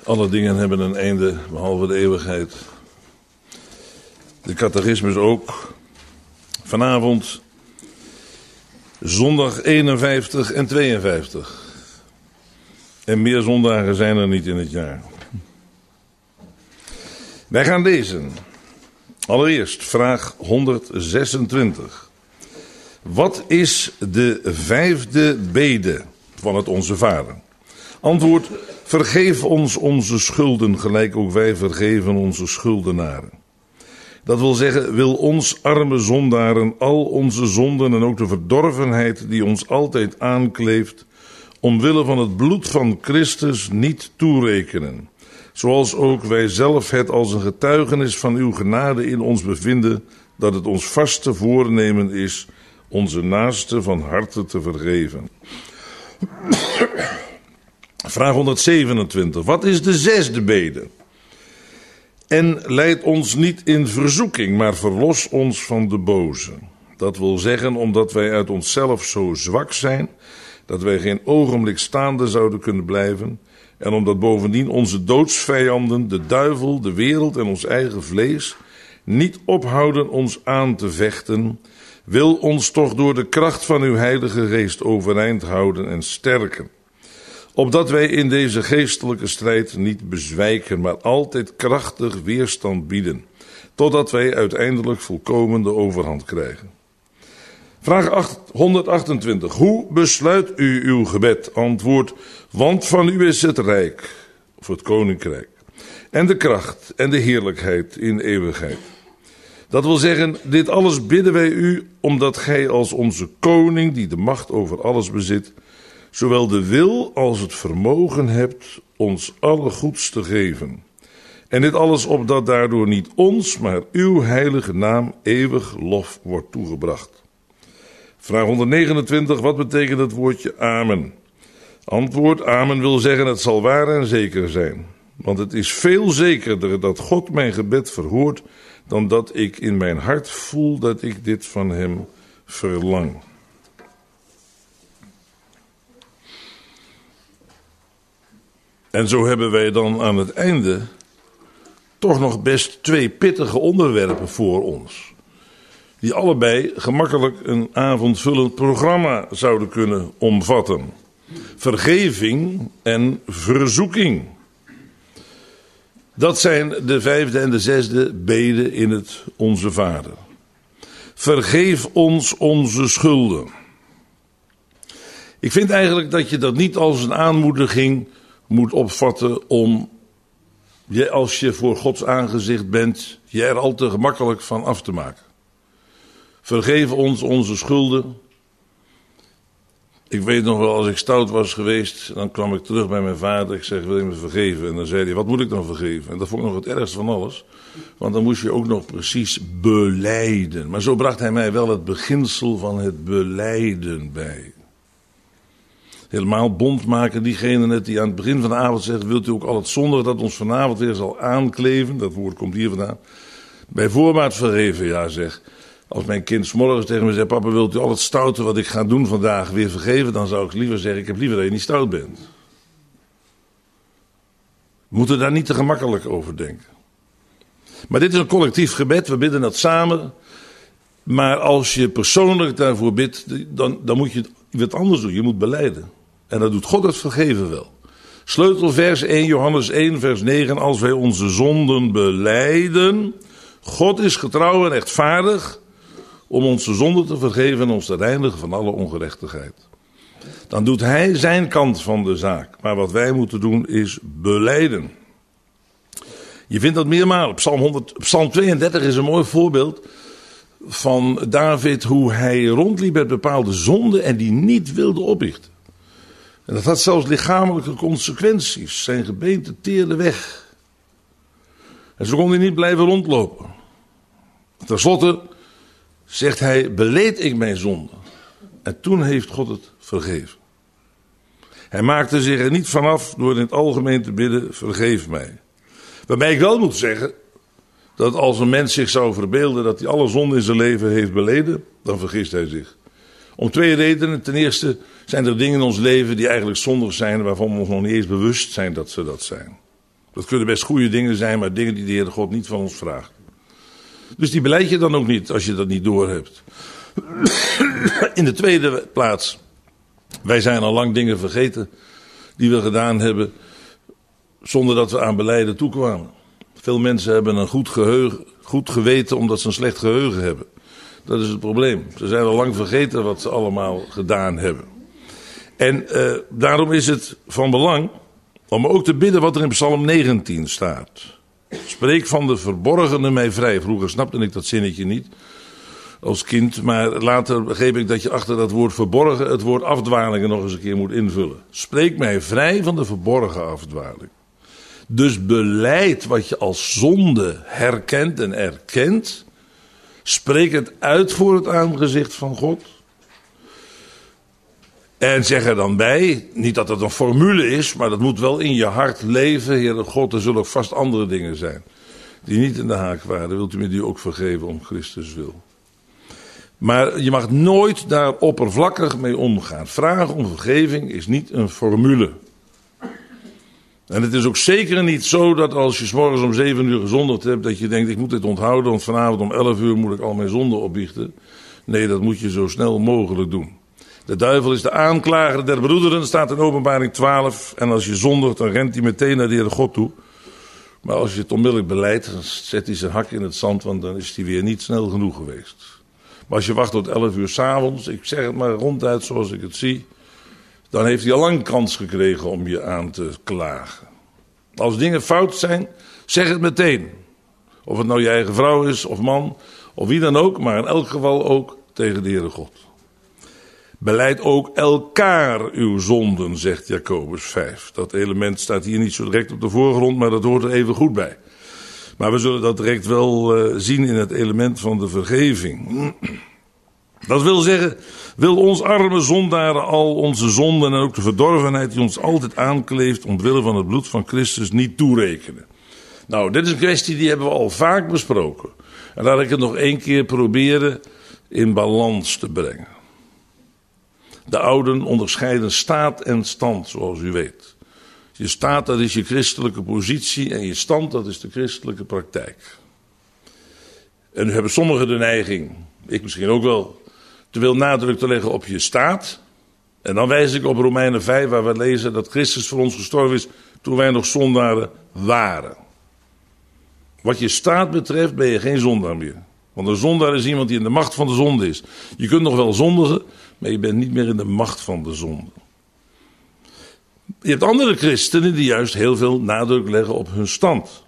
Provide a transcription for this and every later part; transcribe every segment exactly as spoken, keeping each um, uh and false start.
Alle dingen hebben een einde, behalve de eeuwigheid. De catechismus ook. Vanavond zondag eenenvijftig en tweeënvijftig. En meer zondagen zijn er niet in het jaar. Wij gaan lezen. Allereerst vraag honderdzesentwintig. Wat is de vijfde bede van het Onze Vader? Antwoord: vergeef ons onze schulden, gelijk ook wij vergeven onze schuldenaren. Dat wil zeggen, wil ons arme zondaren al onze zonden en ook de verdorvenheid die ons altijd aankleeft, omwille van het bloed van Christus niet toerekenen. Zoals ook wij zelf het als een getuigenis van uw genade in ons bevinden, dat het ons vaste voornemen is onze naaste van harte te vergeven. Vraag honderdzevenentwintig. Wat is de zesde bede? En leid ons niet in verzoeking, maar verlos ons van de boze. Dat wil zeggen, omdat wij uit onszelf zo zwak zijn, dat wij geen ogenblik staande zouden kunnen blijven, en omdat bovendien onze doodsvijanden, de duivel, de wereld en ons eigen vlees, niet ophouden ons aan te vechten, wil ons toch door de kracht van uw Heilige Geest overeind houden en sterken. Opdat wij in deze geestelijke strijd niet bezwijken, maar altijd krachtig weerstand bieden, totdat wij uiteindelijk volkomen de overhand krijgen. Vraag honderdachtentwintig. Hoe besluit u uw gebed? Antwoord: want van u is het rijk, of het koninkrijk, en de kracht en de heerlijkheid in eeuwigheid. Dat wil zeggen, dit alles bidden wij u, omdat gij als onze koning, die de macht over alles bezit, zowel de wil als het vermogen hebt ons alle goeds te geven. En dit alles opdat daardoor niet ons, maar uw heilige naam eeuwig lof wordt toegebracht. Vraag honderdnegenentwintig. Wat betekent het woordje amen? Antwoord: amen wil zeggen het zal waar en zeker zijn. Want het is veel zekerder dat God mijn gebed verhoort, dan dat ik in mijn hart voel dat ik dit van hem verlang. En zo hebben wij dan aan het einde toch nog best twee pittige onderwerpen voor ons, die allebei gemakkelijk een avondvullend programma zouden kunnen omvatten. Vergeving en verzoeking. Dat zijn de vijfde en de zesde beden in het Onze Vader. Vergeef ons onze schulden. Ik vind eigenlijk dat je dat niet als een aanmoediging moet opvatten om, je, als je voor Gods aangezicht bent, je er al te gemakkelijk van af te maken. Vergeef ons onze schulden. Ik weet nog wel, als ik stout was geweest, dan kwam ik terug bij mijn vader. Ik zeg: wil je me vergeven? En dan zei hij: wat moet ik dan vergeven? En dat vond ik nog het ergste van alles. Want dan moest je ook nog precies belijden. Maar zo bracht hij mij wel het beginsel van het belijden bij. Helemaal bond maken diegene net die aan het begin van de avond zegt: wilt u ook al het zondige dat ons vanavond weer zal aankleven? Dat woord komt hier vandaan. Bij voorbaat vergeven, ja zeg. Als mijn kind 's morgens tegen me zegt: papa, wilt u al het stoute wat ik ga doen vandaag weer vergeven? Dan zou ik liever zeggen: ik heb liever dat je niet stout bent. We moeten daar niet te gemakkelijk over denken. Maar dit is een collectief gebed, we bidden dat samen. Maar als je persoonlijk daarvoor bidt, dan, dan moet je wat anders doen. Je moet belijden. En dat doet God het vergeven wel. Sleutelvers één Johannes één vers negen. Als wij onze zonden belijden, God is getrouw en rechtvaardig om onze zonden te vergeven en ons te reinigen van alle ongerechtigheid. Dan doet hij zijn kant van de zaak. Maar wat wij moeten doen is belijden. Je vindt dat meermalen. Psalm, honderd, Psalm tweeëndertig is een mooi voorbeeld van David, hoe hij rondliep met bepaalde zonden en die niet wilde opbiechten. En dat had zelfs lichamelijke consequenties. Zijn gebeente teerde weg. En zo kon hij niet blijven rondlopen. Ten slotte zegt hij: beleed ik mijn zonde. En toen heeft God het vergeven. Hij maakte zich er niet vanaf door in het algemeen te bidden: vergeef mij. Waarbij ik wel moet zeggen dat als een mens zich zou verbeelden dat hij alle zonde in zijn leven heeft beleden, dan vergist hij zich. Om twee redenen. Ten eerste zijn er dingen in ons leven die eigenlijk zondig zijn, waarvan we ons nog niet eens bewust zijn dat ze dat zijn. Dat kunnen best goede dingen zijn, maar dingen die de Heere God niet van ons vraagt. Dus die beleid je dan ook niet als je dat niet doorhebt. In de tweede plaats, wij zijn al lang dingen vergeten die we gedaan hebben zonder dat we aan beleiden toekwamen. Veel mensen hebben een goed geheugen, goed geweten omdat ze een slecht geheugen hebben. Dat is het probleem. Ze zijn al lang vergeten wat ze allemaal gedaan hebben. En uh, daarom is het van belang om ook te bidden wat er in Psalm negentien staat. Spreek van de verborgene mij vrij. Vroeger snapte ik dat zinnetje niet als kind, maar later begreep ik dat je achter dat woord verborgen het woord afdwalingen nog eens een keer moet invullen. Spreek mij vrij van de verborgen afdwaling. Dus beleid wat je als zonde herkent en erkent. Spreek het uit voor het aangezicht van God. En zeg er dan bij, niet dat het een formule is, maar dat moet wel in je hart leven. Heere God, er zullen ook vast andere dingen zijn die niet in de haak waren. Wilt u me die ook vergeven om Christus wil? Maar je mag nooit daar oppervlakkig mee omgaan. Vragen om vergeving is niet een formule. En het is ook zeker niet zo dat als je 's morgens om zeven uur gezondigd hebt, dat je denkt, ik moet dit onthouden, want vanavond om elf uur moet ik al mijn zonden opbiechten. Nee, dat moet je zo snel mogelijk doen. De duivel is de aanklager der broederen, staat in Openbaring twaalf. En als je zondigt, dan rent hij meteen naar de Heere God toe. Maar als je het onmiddellijk beleidt, dan zet hij zijn hak in het zand, want dan is hij weer niet snel genoeg geweest. Maar als je wacht tot elf uur 's avonds, ik zeg het maar ronduit zoals ik het zie, dan heeft hij al lang kans gekregen om je aan te klagen. Als dingen fout zijn, zeg het meteen. Of het nou je eigen vrouw is, of man, of wie dan ook, maar in elk geval ook tegen de Heere God. Beleid ook elkaar uw zonden, zegt Jacobus vijf. Dat element staat hier niet zo direct op de voorgrond, maar dat hoort er even goed bij. Maar we zullen dat direct wel uh, zien in het element van de vergeving. Dat wil zeggen, wil ons arme zondaren al onze zonden en ook de verdorvenheid die ons altijd aankleeft omwille van het bloed van Christus niet toerekenen. Nou, dit is een kwestie die hebben we al vaak besproken. En laat ik het nog één keer proberen in balans te brengen. De ouden onderscheiden staat en stand, zoals u weet. Je staat, dat is je christelijke positie, en je stand, dat is de christelijke praktijk. En nu hebben sommigen de neiging, ik misschien ook wel, te veel nadruk te leggen op je staat. En dan wijs ik op Romeinen vijf, waar we lezen dat Christus voor ons gestorven is toen wij nog zondaren waren. Wat je staat betreft ben je geen zondaar meer. Want een zondaar is iemand die in de macht van de zonde is. Je kunt nog wel zondigen, maar je bent niet meer in de macht van de zonde. Je hebt andere christenen die juist heel veel nadruk leggen op hun stand.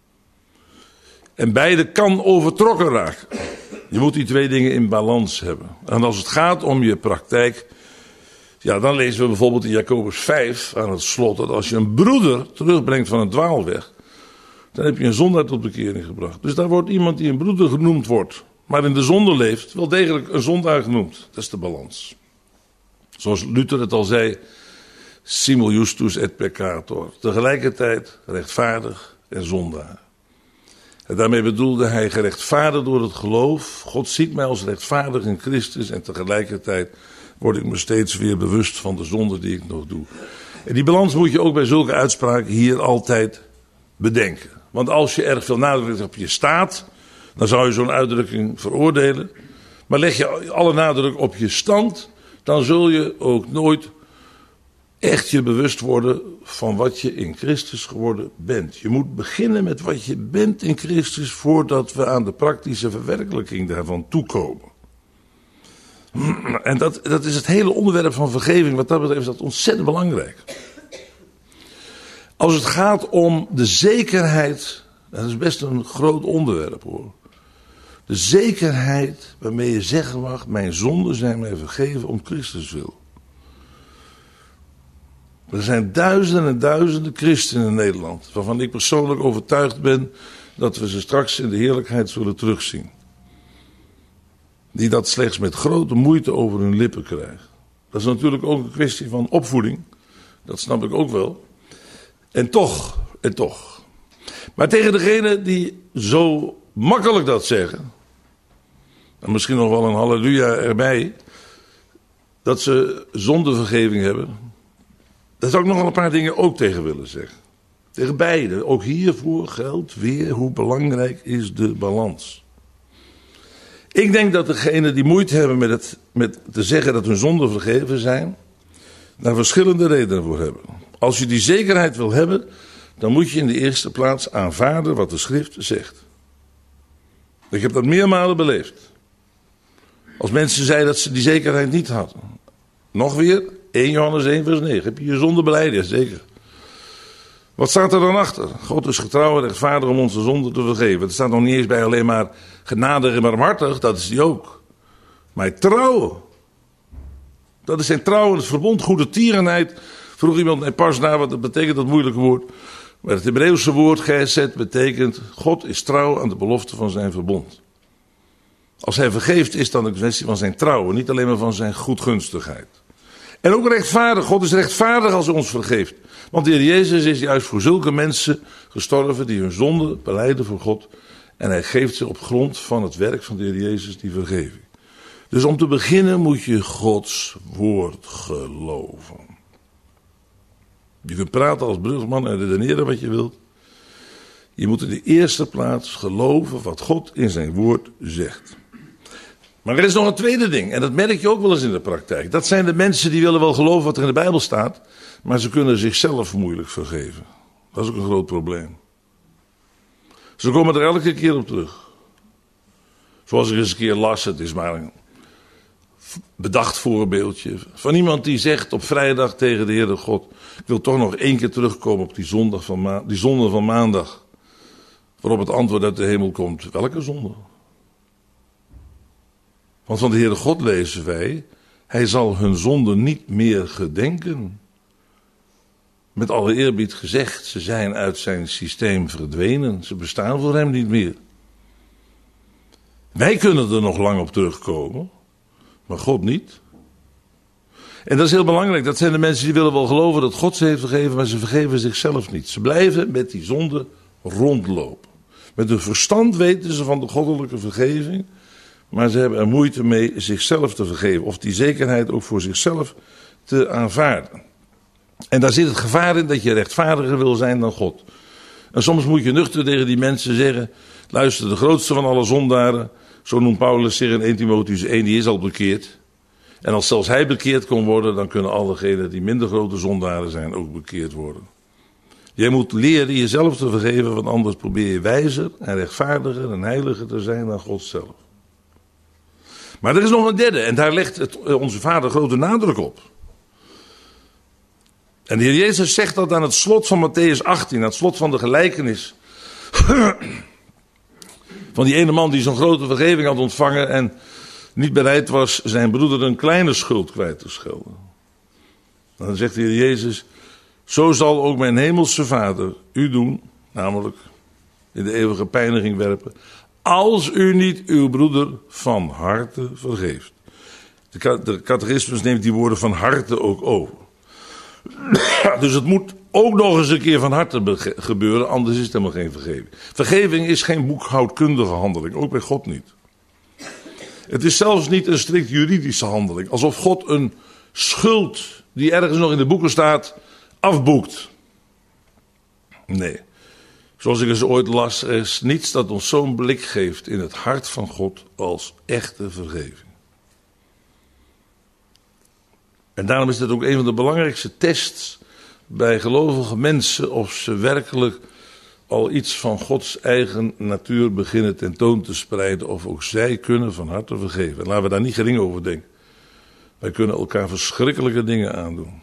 En beide kan overtrokken raken. Je moet die twee dingen in balans hebben. En als het gaat om je praktijk, ja, dan lezen we bijvoorbeeld in Jacobus vijf aan het slot dat als je een broeder terugbrengt van een dwaalweg, dan heb je een zondaar tot bekering gebracht. Dus daar wordt iemand die een broeder genoemd wordt, maar in de zonde leeft, wel degelijk een zondaar genoemd. Dat is de balans. Zoals Luther het al zei, simul justus et peccator. Tegelijkertijd rechtvaardig en zondaar. En daarmee bedoelde hij gerechtvaardigd door het geloof. God ziet mij als rechtvaardig in Christus en tegelijkertijd word ik me steeds weer bewust van de zonde die ik nog doe. En die balans moet je ook bij zulke uitspraken hier altijd bedenken. Want als je erg veel nadruk op je staat, dan zou je zo'n uitdrukking veroordelen. Maar leg je alle nadruk op je stand, dan zul je ook nooit echt je bewust worden van wat je in Christus geworden bent. Je moet beginnen met wat je bent in Christus voordat we aan de praktische verwerkelijking daarvan toekomen. En dat, dat is het hele onderwerp van vergeving. Wat dat betreft is dat ontzettend belangrijk. Als het gaat om de zekerheid, dat is best een groot onderwerp hoor. De zekerheid waarmee je zeggen mag, mijn zonden zijn mij vergeven om Christus wil. Er zijn duizenden en duizenden christenen in Nederland, waarvan ik persoonlijk overtuigd ben dat we ze straks in de heerlijkheid zullen terugzien. Die dat slechts met grote moeite over hun lippen krijgen. Dat is natuurlijk ook een kwestie van opvoeding, dat snap ik ook wel. En toch, en toch. Maar tegen degenen die zo makkelijk dat zeggen, en misschien nog wel een halleluja erbij, dat ze zondevergeving hebben, daar zou ik nog wel een paar dingen ook tegen willen zeggen. Tegen beide. Ook hiervoor geldt weer hoe belangrijk is de balans. Ik denk dat degenen die moeite hebben met, het, met te zeggen dat hun zonden vergeven zijn, daar verschillende redenen voor hebben. Als je die zekerheid wil hebben, dan moet je in de eerste plaats aanvaarden wat de schrift zegt. Ik heb dat meermalen beleefd. Als mensen zeiden dat ze die zekerheid niet hadden. Nog weer, eerste Johannes één vers negen. Heb je je zonde belijden? Ja, zeker. Wat staat er dan achter? God is getrouw en rechtvaardig om onze zonden te vergeven. Er staat nog niet eens bij alleen maar genadig en barmhartig, dat is die ook. Maar trouw. Dat is zijn trouw en het verbond, goede tierenheid. Vroeg iemand mij pas na wat dat betekent, dat moeilijke woord. Maar het Hebreeuwse woord geset betekent, God is trouw aan de belofte van zijn verbond. Als hij vergeeft is dan een kwestie van zijn trouw, niet alleen maar van zijn goedgunstigheid. En ook rechtvaardig, God is rechtvaardig als hij ons vergeeft. Want de Heer Jezus is juist voor zulke mensen gestorven die hun zonde belijden voor God. En hij geeft ze op grond van het werk van de Heer Jezus die vergeving. Dus om te beginnen moet je Gods woord geloven. Je kunt praten als brugman en redeneren wat je wilt. Je moet in de eerste plaats geloven wat God in zijn woord zegt. Maar er is nog een tweede ding, en dat merk je ook wel eens in de praktijk. Dat zijn de mensen die willen wel geloven wat er in de Bijbel staat, maar ze kunnen zichzelf moeilijk vergeven. Dat is ook een groot probleem. Ze komen er elke keer op terug. Zoals ik eens een keer las, het is maar een bedacht voorbeeldje. Van iemand die zegt op vrijdag tegen de Heere God, ik wil toch nog één keer terugkomen op die, zondag van ma- die zonde van maandag. Waarop het antwoord uit de hemel komt, welke zonde? Want van de Heere God lezen wij, hij zal hun zonde niet meer gedenken. Met alle eerbied gezegd, ze zijn uit zijn systeem verdwenen. Ze bestaan voor hem niet meer. Wij kunnen er nog lang op terugkomen, maar God niet. En dat is heel belangrijk. Dat zijn de mensen die willen wel geloven dat God ze heeft vergeven, maar ze vergeven zichzelf niet. Ze blijven met die zonde rondlopen. Met hun verstand weten ze van de goddelijke vergeving, maar ze hebben er moeite mee zichzelf te vergeven. Of die zekerheid ook voor zichzelf te aanvaarden. En daar zit het gevaar in dat je rechtvaardiger wil zijn dan God. En soms moet je nuchter tegen die mensen zeggen, luister, de grootste van alle zondaren, zo noemt Paulus zich in eerste Timotheüs één, die is al bekeerd. En als zelfs hij bekeerd kon worden, dan kunnen allegenen die minder grote zondaren zijn ook bekeerd worden. Jij moet leren jezelf te vergeven, want anders probeer je wijzer en rechtvaardiger en heiliger te zijn dan God zelf. Maar er is nog een derde en daar legt het, onze Vader grote nadruk op. En de Heer Jezus zegt dat aan het slot van Mattheüs achttien, aan het slot van de gelijkenis. Van die ene man die zo'n grote vergeving had ontvangen en niet bereid was zijn broeder een kleine schuld kwijt te schelden. Dan zegt de Heer Jezus, zo zal ook mijn hemelse Vader u doen, namelijk in de eeuwige pijniging werpen, als u niet uw broeder van harte vergeeft. De catechismus neemt die woorden van harte ook over. Dus het moet ook nog eens een keer van harte bege- gebeuren, anders is het helemaal geen vergeving. Vergeving is geen boekhoudkundige handeling, ook bij God niet. Het is zelfs niet een strikt juridische handeling, alsof God een schuld die ergens nog in de boeken staat, afboekt. Nee, zoals ik eens ooit las, er is niets dat ons zo'n blik geeft in het hart van God als echte vergeving. En daarom is dit ook een van de belangrijkste tests bij gelovige mensen of ze werkelijk al iets van Gods eigen natuur beginnen tentoon te spreiden of ook zij kunnen van harte vergeven. En laten we daar niet gering over denken. Wij kunnen elkaar verschrikkelijke dingen aandoen.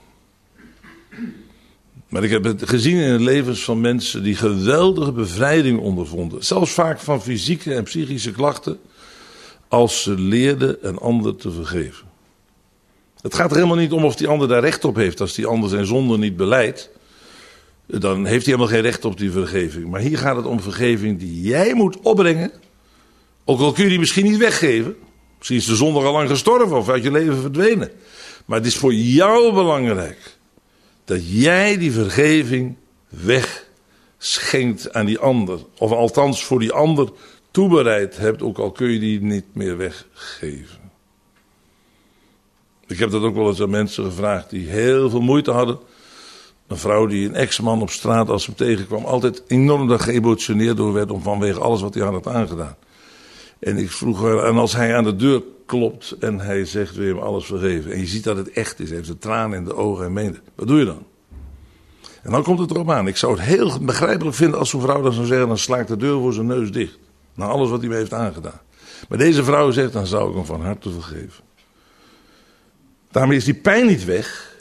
Maar ik heb het gezien in de levens van mensen die geweldige bevrijding ondervonden. Zelfs vaak van fysieke en psychische klachten. Als ze leerden een ander te vergeven. Het gaat er helemaal niet om of die ander daar recht op heeft. Als die ander zijn zonde niet belijdt, dan heeft hij helemaal geen recht op die vergeving. Maar hier gaat het om vergeving die jij moet opbrengen. Ook al kun je die misschien niet weggeven. Misschien is de zonde al lang gestorven of uit je leven verdwenen. Maar het is voor jou belangrijk dat jij die vergeving wegschenkt aan die ander. Of althans voor die ander toebereid hebt, ook al kun je die niet meer weggeven. Ik heb dat ook wel eens aan mensen gevraagd die heel veel moeite hadden Een vrouw die een ex-man op straat, als ze hem tegenkwam, altijd enorm daar geëmotioneerd door werd om vanwege alles wat hij had aangedaan. En ik vroeg haar, en als hij aan de deur klopt en hij zegt, wil je hem alles vergeven? En je ziet dat het echt is, hij heeft de tranen in de ogen en meent het. Wat doe je dan? En dan komt het erop aan. Ik zou het heel begrijpelijk vinden als zo'n vrouw dan zou zeggen, dan sla ik de deur voor zijn neus dicht. Na alles wat hij me heeft aangedaan. Maar deze vrouw zegt, dan zou ik hem van harte vergeven. Daarmee is die pijn niet weg.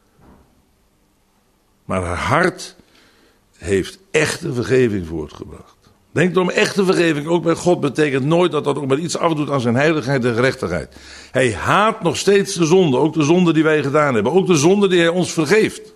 Maar haar hart heeft echte vergeving voortgebracht. Denk erom, echte vergeving, ook bij God, betekent nooit dat dat ook maar iets afdoet aan zijn heiligheid en gerechtigheid. Hij haat nog steeds de zonde, ook de zonde die wij gedaan hebben. Ook de zonde die hij ons vergeeft.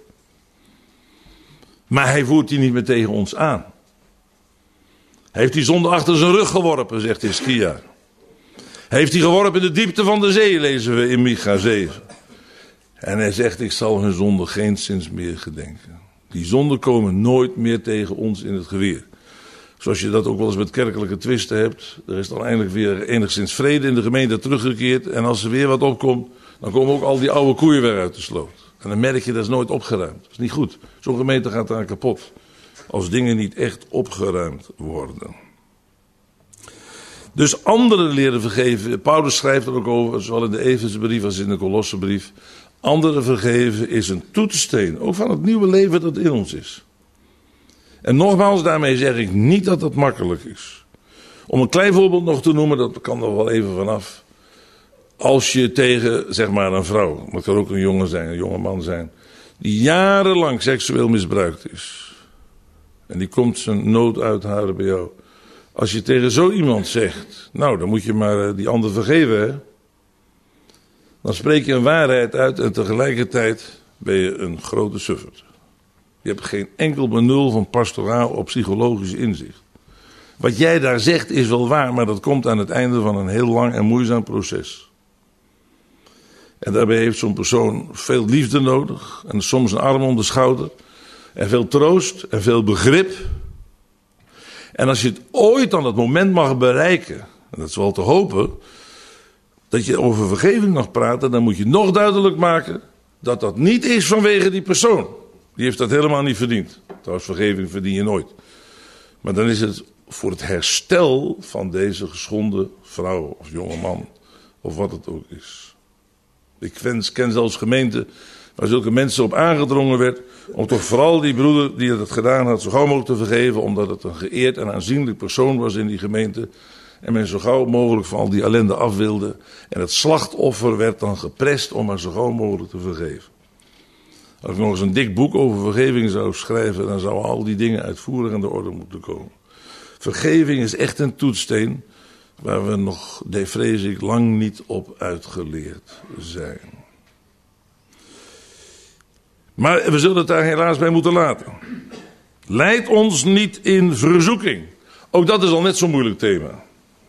Maar hij voert die niet meer tegen ons aan. Hij heeft die zonde achter zijn rug geworpen, zegt Hiskia. Hij heeft die geworpen in de diepte van de zee, lezen we in Micha zeven. En hij zegt, ik zal hun zonde geenszins meer gedenken. Die zonden komen nooit meer tegen ons in het geweer. Zoals je dat ook wel eens met kerkelijke twisten hebt. Er is dan eindelijk weer enigszins vrede in de gemeente teruggekeerd. En als er weer wat opkomt, dan komen ook al die oude koeien weer uit de sloot. En dan merk je, dat is nooit opgeruimd. Dat is niet goed. Zo'n gemeente gaat daar kapot. Als dingen niet echt opgeruimd worden. Dus anderen leren vergeven. Paulus schrijft er ook over, zowel in de Efezebrief als in de Kolossenbrief. Anderen vergeven is een toetssteen. Ook van het nieuwe leven dat in ons is. En nogmaals, daarmee zeg ik niet dat het makkelijk is. Om een klein voorbeeld nog te noemen, dat kan er wel even vanaf. Als je tegen, zeg maar, een vrouw, dat kan ook een jongen zijn, een jonge man zijn, die jarenlang seksueel misbruikt is. En die komt zijn nood uithuilen bij jou. Als je tegen zo iemand zegt, nou, dan moet je maar die ander vergeven, hè. Dan spreek je een waarheid uit en tegelijkertijd ben je een grote sufferd. Je hebt geen enkel benul van pastoraal of psychologisch inzicht. Wat jij daar zegt is wel waar, maar dat komt aan het einde van een heel lang en moeizaam proces. En daarbij heeft zo'n persoon veel liefde nodig. En soms een arm om de schouder. En veel troost en veel begrip. En als je het ooit aan het moment mag bereiken, en dat is wel te hopen, dat je over vergeving mag praten, dan moet je nog duidelijk maken dat dat niet is vanwege die persoon. Die heeft dat helemaal niet verdiend. Trouwens, vergeving verdien je nooit. Maar dan is het voor het herstel van deze geschonden vrouw of jonge man, of wat het ook is. Ik ken, ken zelfs gemeenten waar zulke mensen op aangedrongen werd om toch vooral die broeder die het gedaan had zo gauw mogelijk te vergeven, omdat het een geëerd en aanzienlijk persoon was in die gemeente. En men zo gauw mogelijk van al die ellende af wilde. En het slachtoffer werd dan geprest om maar zo gauw mogelijk te vergeven. Als ik nog eens een dik boek over vergeving zou schrijven, dan zouden al die dingen uitvoerig aan de orde moeten komen. Vergeving is echt een toetssteen waar we nog, vrees ik, lang niet op uitgeleerd zijn. Maar we zullen het daar helaas bij moeten laten. Leid ons niet in verzoeking. Ook dat is al net zo'n moeilijk thema.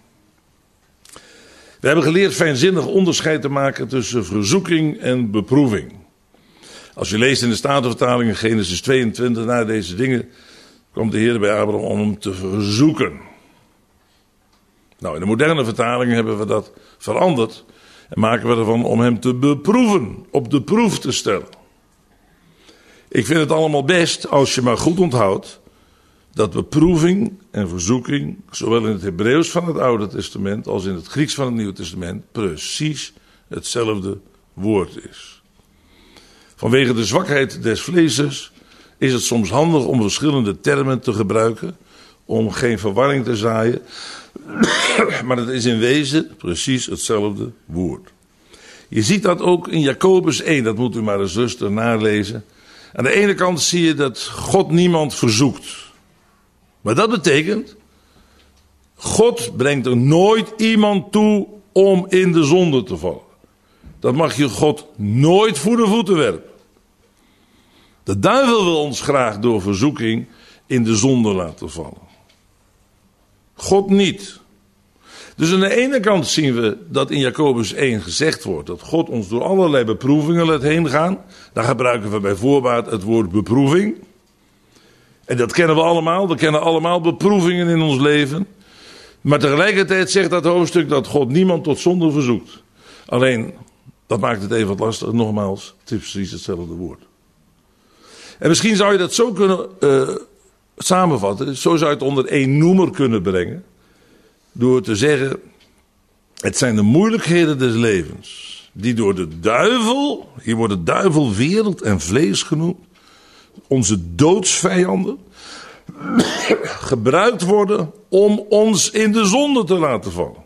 We hebben geleerd fijnzinnig onderscheid te maken tussen verzoeking en beproeving. Als je leest in de Statenvertaling in Genesis tweeëntwintig, na deze dingen kwam de Heer bij Abraham om hem te verzoeken. Nou, in de moderne vertaling hebben we dat veranderd en maken we ervan om hem te beproeven, op de proef te stellen. Ik vind het allemaal best als je maar goed onthoudt dat beproeving en verzoeking, zowel in het Hebreeuws van het Oude Testament als in het Grieks van het Nieuwe Testament, precies hetzelfde woord is. Vanwege de zwakheid des vleeses is het soms handig om verschillende termen te gebruiken, om geen verwarring te zaaien, maar het is in wezen precies hetzelfde woord. Je ziet dat ook in Jacobus één, dat moet u maar eens rustig nalezen. Aan de ene kant zie je dat God niemand verzoekt. Maar dat betekent, God brengt er nooit iemand toe om in de zonde te vallen. Dat mag je God nooit voor de voeten werpen. De duivel wil ons graag door verzoeking in de zonde laten vallen. God niet. Dus aan de ene kant zien we dat in Jacobus één gezegd wordt dat God ons door allerlei beproevingen laat heen gaan. Daar gebruiken we bij voorbaat het woord beproeving. En dat kennen we allemaal. We kennen allemaal beproevingen in ons leven. Maar tegelijkertijd zegt dat hoofdstuk dat God niemand tot zonde verzoekt. Alleen, dat maakt het even wat lastig. Nogmaals, het is precies hetzelfde woord. En misschien zou je dat zo kunnen uh, samenvatten. Zo zou je het onder één noemer kunnen brengen. Door te zeggen, het zijn de moeilijkheden des levens. Die door de duivel, hier wordt de duivel wereld en vlees genoemd. Onze doodsvijanden. Gebruikt worden om ons in de zonde te laten vallen.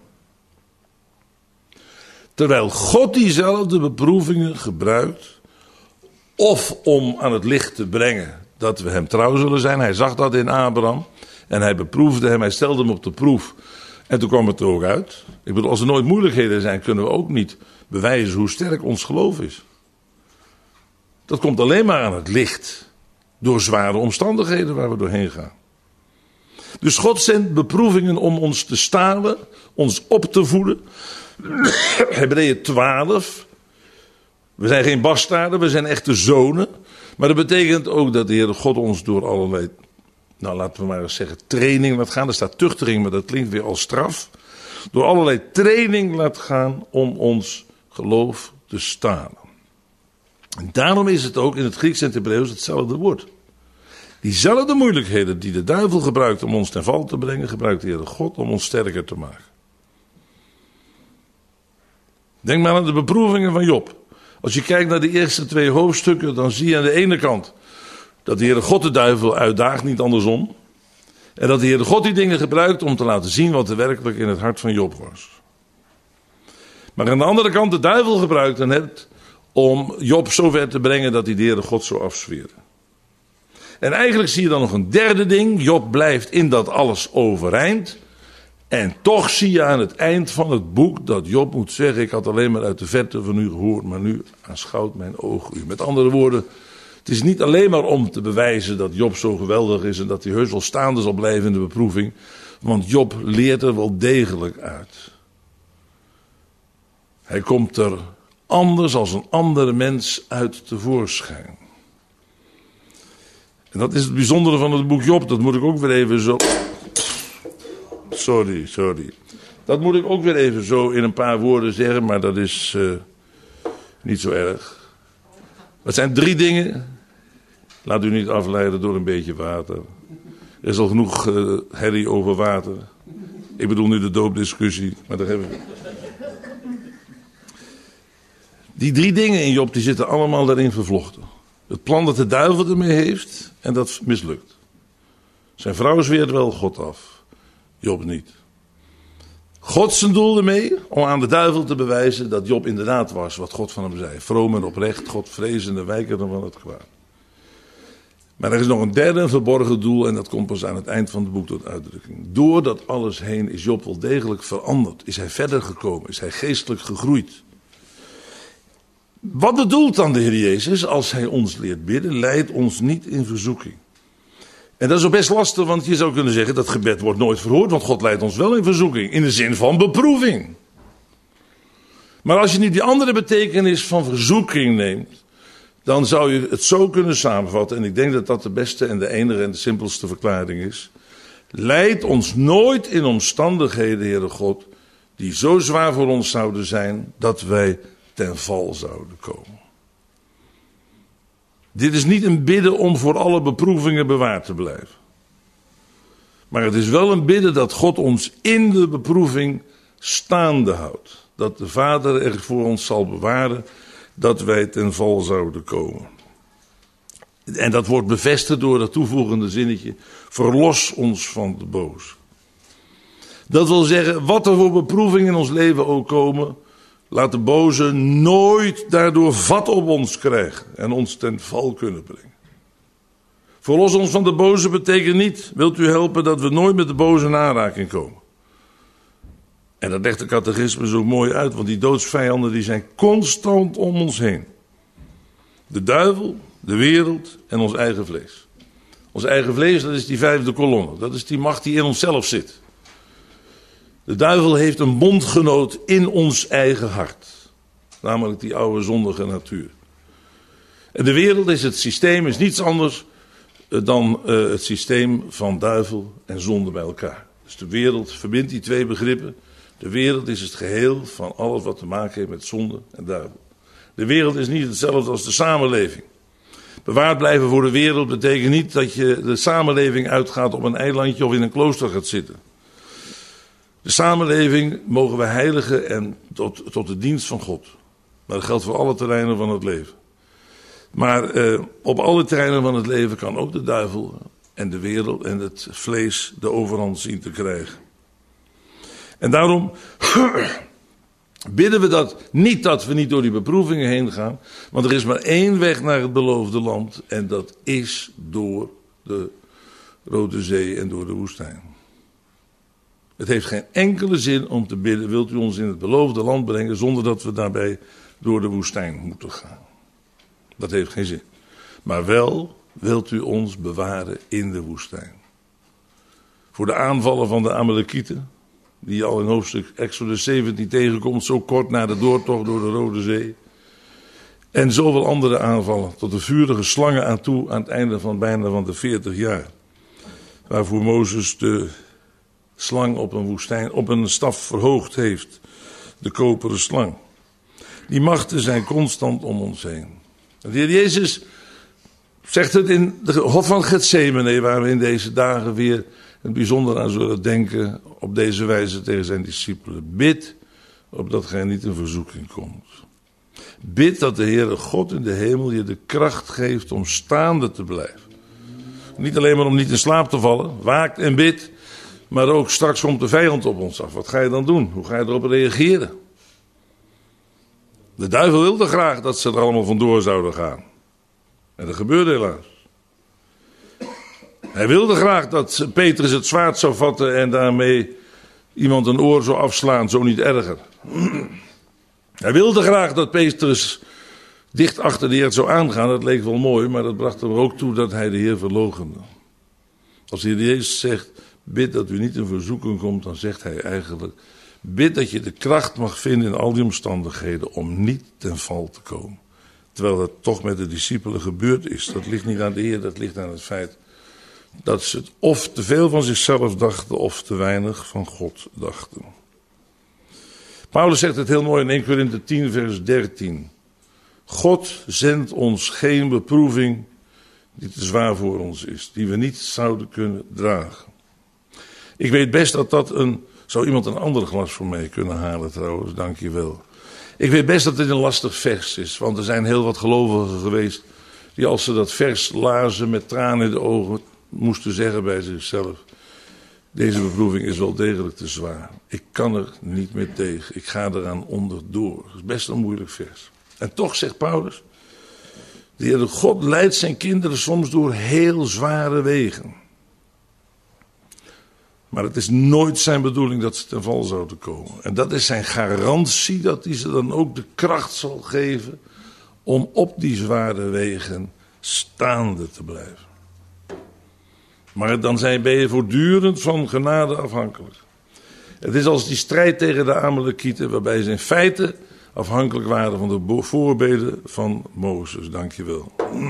Terwijl God diezelfde beproevingen gebruikt. Of om aan het licht te brengen dat we hem trouw zullen zijn. Hij zag dat in Abraham. En hij beproefde hem, hij stelde hem op de proef. En toen kwam het er ook uit. Ik bedoel, als er nooit moeilijkheden zijn, kunnen we ook niet bewijzen hoe sterk ons geloof is. Dat komt alleen maar aan het licht. Door zware omstandigheden waar we doorheen gaan. Dus God zendt beproevingen om ons te stalen, ons op te voeden. Hebreeën twaalf. We zijn geen bastaarden, we zijn echte zonen. Maar dat betekent ook dat de Heer God ons door allerlei, nou laten we maar eens zeggen, training laat gaan. Er staat tuchtering, maar dat klinkt weer als straf. Door allerlei training laat gaan om ons geloof te stalen. En daarom is het ook in het Grieks en het Hebreeuws hetzelfde woord. Diezelfde moeilijkheden die de duivel gebruikt om ons ten val te brengen, gebruikt de Heere God om ons sterker te maken. Denk maar aan de beproevingen van Job. Als je kijkt naar de eerste twee hoofdstukken, dan zie je aan de ene kant dat de Heere God de duivel uitdaagt, niet andersom. En dat de Heere God die dingen gebruikt om te laten zien wat er werkelijk in het hart van Job was. Maar aan de andere kant de duivel gebruikt het om Job zover te brengen dat hij de Heere God zou afzweren. En eigenlijk zie je dan nog een derde ding. Job blijft in dat alles overeind. En toch zie je aan het eind van het boek dat Job moet zeggen, ik had alleen maar uit de verte van u gehoord, maar nu aanschouwt mijn oog u. Met andere woorden, het is niet alleen maar om te bewijzen dat Job zo geweldig is en dat hij heus wel staande zal blijven in de beproeving. Want Job leert er wel degelijk uit. Hij komt er anders als een andere mens uit tevoorschijn. En dat is het bijzondere van het boek Job. Dat moet ik ook weer even zo... Sorry, sorry. Dat moet ik ook weer even zo in een paar woorden zeggen, maar dat is uh, niet zo erg. Het zijn drie dingen. Laat u niet afleiden door een beetje water. Er is al genoeg uh, herrie over water. Ik bedoel nu de doopdiscussie, maar daar hebben we... Die drie dingen in Job, die zitten allemaal daarin vervlochten. Het plan dat de duivel ermee heeft, en dat mislukt. Zijn vrouw zweert wel God af. Job niet. God zijn doel ermee om aan de duivel te bewijzen dat Job inderdaad was wat God van hem zei. Vroom en oprecht, God vrezende, wijkende van het kwaad. Maar er is nog een derde een verborgen doel en dat komt pas aan het eind van het boek tot uitdrukking. Door dat alles heen is Job wel degelijk veranderd. Is hij verder gekomen, is hij geestelijk gegroeid. Wat bedoelt dan de Heer Jezus als hij ons leert bidden? Leidt ons niet in verzoeking. En dat is ook best lastig, want je zou kunnen zeggen dat gebed wordt nooit verhoord, want God leidt ons wel in verzoeking, in de zin van beproeving. Maar als je niet die andere betekenis van verzoeking neemt, dan zou je het zo kunnen samenvatten, en ik denk dat dat de beste en de enige en de simpelste verklaring is. Leid ons nooit in omstandigheden, Heere God, die zo zwaar voor ons zouden zijn, dat wij ten val zouden komen. Dit is niet een bidden om voor alle beproevingen bewaard te blijven. Maar het is wel een bidden dat God ons in de beproeving staande houdt. Dat de Vader er voor ons zal bewaren dat wij ten val zouden komen. En dat wordt bevestigd door het toevoegende zinnetje: verlos ons van de boze. Dat wil zeggen, wat er voor beproevingen in ons leven ook komen, laat de boze nooit daardoor vat op ons krijgen en ons ten val kunnen brengen. Verlos ons van de boze betekent niet, wilt u helpen dat we nooit met de boze in aanraking komen. En dat legt de catechismus ook mooi uit, want die doodsvijanden die zijn constant om ons heen. De duivel, de wereld en ons eigen vlees. Ons eigen vlees, dat is die vijfde kolonne. Dat is die macht die in onszelf zit. De duivel heeft een bondgenoot in ons eigen hart. Namelijk die oude zondige natuur. En de wereld is het systeem, is niets anders dan uh, het systeem van duivel en zonde bij elkaar. Dus de wereld verbindt die twee begrippen. De wereld is het geheel van alles wat te maken heeft met zonde en duivel. De wereld is niet hetzelfde als de samenleving. Bewaard blijven voor de wereld betekent niet dat je de samenleving uitgaat op een eilandje of in een klooster gaat zitten. De samenleving mogen we heiligen en tot, tot de dienst van God. Maar dat geldt voor alle terreinen van het leven. Maar eh, op alle terreinen van het leven kan ook de duivel en de wereld en het vlees de overhand zien te krijgen. En daarom bidden we dat niet dat we niet door die beproevingen heen gaan. Want er is maar één weg naar het beloofde land. En dat is door de Rode Zee en door de woestijn. Het heeft geen enkele zin om te bidden, wilt u ons in het beloofde land brengen, zonder dat we daarbij door de woestijn moeten gaan. Dat heeft geen zin. Maar wel wilt u ons bewaren in de woestijn. Voor de aanvallen van de Amalekieten, die je al in hoofdstuk Exodus zeventien tegenkomt, zo kort na de doortocht door de Rode Zee. En zoveel andere aanvallen, tot de vurige slangen aan toe aan het einde van bijna van de veertig jaar. Waarvoor Mozes de slang op een woestijn, op een staf verhoogd heeft. De koperen slang. Die machten zijn constant om ons heen. De Heer Jezus zegt het in de Hof van Getsemane, waar we in deze dagen weer het bijzonder aan zullen denken, op deze wijze tegen zijn discipelen. Bid, opdat gij niet in verzoeking komt. Bid dat de Heere God in de hemel je de kracht geeft om staande te blijven. Niet alleen maar om niet in slaap te vallen, waakt en bid, maar ook straks komt de vijand op ons af. Wat ga je dan doen? Hoe ga je erop reageren? De duivel wilde graag dat ze er allemaal vandoor zouden gaan. En dat gebeurde helaas. Hij wilde graag dat Petrus het zwaard zou vatten en daarmee iemand een oor zou afslaan, zo niet erger. Hij wilde graag dat Petrus dicht achter de Heer zou aangaan. Dat leek wel mooi, maar dat bracht er ook toe dat hij de Heer verloochende. Als de Heer Jezus zegt, bid dat u niet in verzoeking komt, dan zegt hij eigenlijk, bid dat je de kracht mag vinden in al die omstandigheden om niet ten val te komen. Terwijl dat toch met de discipelen gebeurd is. Dat ligt niet aan de Heer, dat ligt aan het feit dat ze het of te veel van zichzelf dachten of te weinig van God dachten. Paulus zegt het heel mooi in Eerste Korinthe tien vers dertien. God zendt ons geen beproeving die te zwaar voor ons is, die we niet zouden kunnen dragen. Ik weet best dat dat een... Zou iemand een ander glas voor mij kunnen halen trouwens, dank je wel. Ik weet best dat dit een lastig vers is, want er zijn heel wat gelovigen geweest die als ze dat vers lazen met tranen in de ogen moesten zeggen bij zichzelf, deze beproeving is wel degelijk te zwaar. Ik kan er niet meer tegen, ik ga eraan onderdoor. Dat is best een moeilijk vers. En toch zegt Paulus, de Heere God leidt zijn kinderen soms door heel zware wegen. Maar het is nooit zijn bedoeling dat ze ten val zouden komen. En dat is zijn garantie dat hij ze dan ook de kracht zal geven om op die zware wegen staande te blijven. Maar dan zijn, ben je voortdurend van genade afhankelijk. Het is als die strijd tegen de Amalekieten, waarbij ze in feite afhankelijk waren van de voorbeden van Mozes. Dank je wel.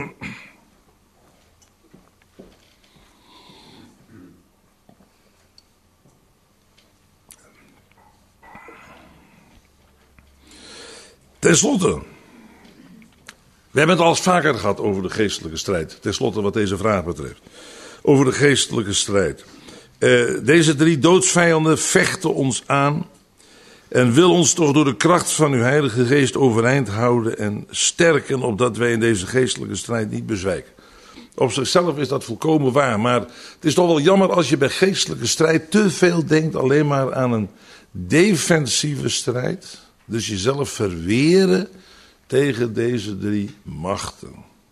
Ten slotte, we hebben het al eens vaker gehad over de geestelijke strijd. Ten slotte wat deze vraag betreft. Over de geestelijke strijd. Uh, deze drie doodsvijanden vechten ons aan. En wil ons toch door de kracht van uw Heilige Geest overeind houden en sterken, opdat wij in deze geestelijke strijd niet bezwijken. Op zichzelf is dat volkomen waar, maar het is toch wel jammer als je bij geestelijke strijd te veel denkt alleen maar aan een defensieve strijd. Dus jezelf verweren tegen deze drie machten.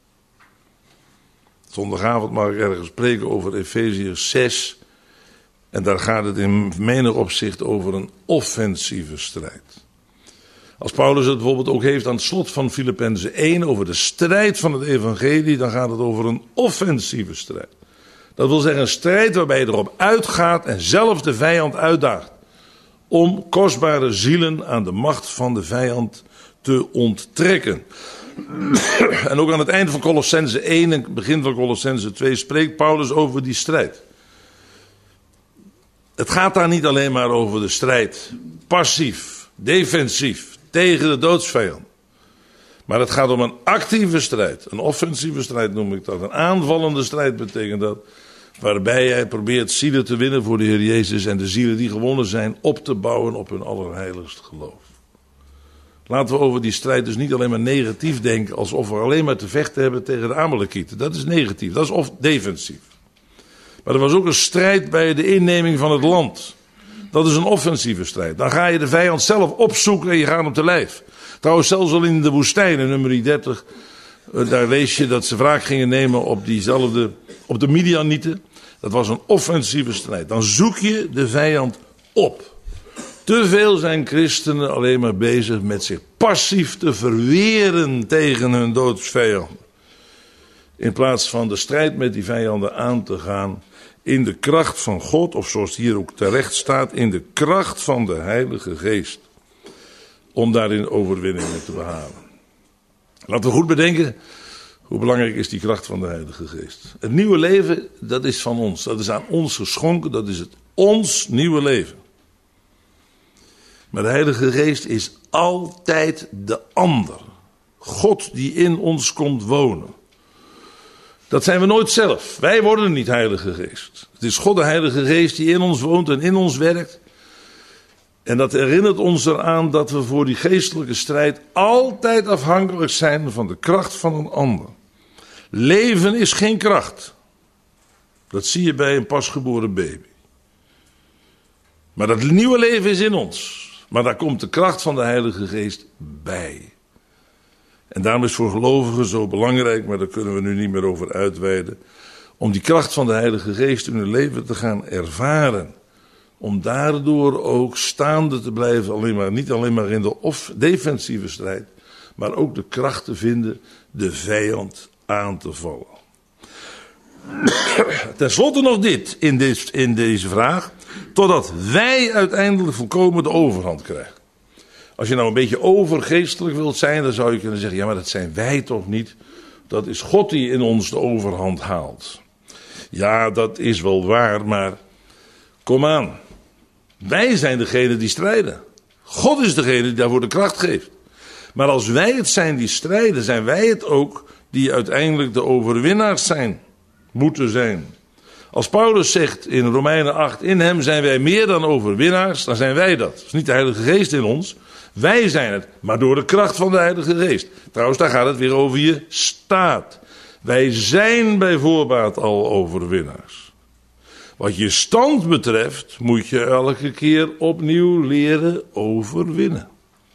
Zondagavond mag ik ergens spreken over Efeziërs zes. En daar gaat het in menig opzicht over een offensieve strijd. Als Paulus het bijvoorbeeld ook heeft aan het slot van Filippenzen één over de strijd van het evangelie, dan gaat het over een offensieve strijd. Dat wil zeggen een strijd waarbij je erop uitgaat en zelf de vijand uitdaagt. Om kostbare zielen aan de macht van de vijand te onttrekken. En ook aan het eind van Colossenzen één en het begin van Colossenzen twee spreekt Paulus over die strijd. Het gaat daar niet alleen maar over de strijd passief, defensief, tegen de doodsvijand. Maar het gaat om een actieve strijd. Een offensieve strijd noem ik dat. Een aanvallende strijd betekent dat. Waarbij hij probeert zielen te winnen voor de Heer Jezus. En de zielen die gewonnen zijn op te bouwen op hun allerheiligste geloof. Laten we over die strijd dus niet alleen maar negatief denken. Alsof we alleen maar te vechten hebben tegen de Amalekieten. Dat is negatief. Dat is of defensief. Maar er was ook een strijd bij de inneming van het land. Dat is een offensieve strijd. Dan ga je de vijand zelf opzoeken en je gaat hem te lijf. Trouwens, zelfs al in de woestijn, in nummer dertig, daar lees je dat ze wraak gingen nemen op diezelfde, op de Midianieten. Dat was een offensieve strijd. Dan zoek je de vijand op. Te veel zijn christenen alleen maar bezig met zich passief te verweren tegen hun doodsvijanden. In plaats van de strijd met die vijanden aan te gaan in de kracht van God, of zoals hier ook terecht staat, in de kracht van de Heilige Geest. Om daarin overwinningen te behalen. Laten we goed bedenken, hoe belangrijk is die kracht van de Heilige Geest. Het nieuwe leven, dat is van ons. Dat is aan ons geschonken, dat is het ons nieuwe leven. Maar de Heilige Geest is altijd de ander. God die in ons komt wonen. Dat zijn we nooit zelf. Wij worden niet Heilige Geest. Het is God de Heilige Geest die in ons woont en in ons werkt. En dat herinnert ons eraan dat we voor die geestelijke strijd altijd afhankelijk zijn van de kracht van een ander. Leven is geen kracht. Dat zie je bij een pasgeboren baby. Maar dat nieuwe leven is in ons. Maar daar komt de kracht van de Heilige Geest bij. En daarom is voor gelovigen zo belangrijk, maar daar kunnen we nu niet meer over uitweiden, om die kracht van de Heilige Geest in hun leven te gaan ervaren. Om daardoor ook staande te blijven, alleen maar, niet alleen maar in de off- defensieve strijd, maar ook de kracht te vinden de vijand aan te vallen. Ten slotte nog dit in, dit in deze vraag, totdat wij uiteindelijk volkomen de overhand krijgen. Als je nou een beetje overgeestelijk wilt zijn, dan zou je kunnen zeggen, ja, maar dat zijn wij toch niet. Dat is God die in ons de overhand haalt. Ja, dat is wel waar, maar kom aan. Wij zijn degene die strijden. God is degene die daarvoor de kracht geeft. Maar als wij het zijn die strijden, zijn wij het ook die uiteindelijk de overwinnaars zijn. Moeten zijn. Als Paulus zegt in Romeinen acht, in hem zijn wij meer dan overwinnaars, dan zijn wij dat. Het is niet de Heilige Geest in ons. Wij zijn het, maar door de kracht van de Heilige Geest. Trouwens, daar gaat het weer over je staat. Wij zijn bij voorbaat al overwinnaars. Wat je stand betreft, moet je elke keer opnieuw leren overwinnen.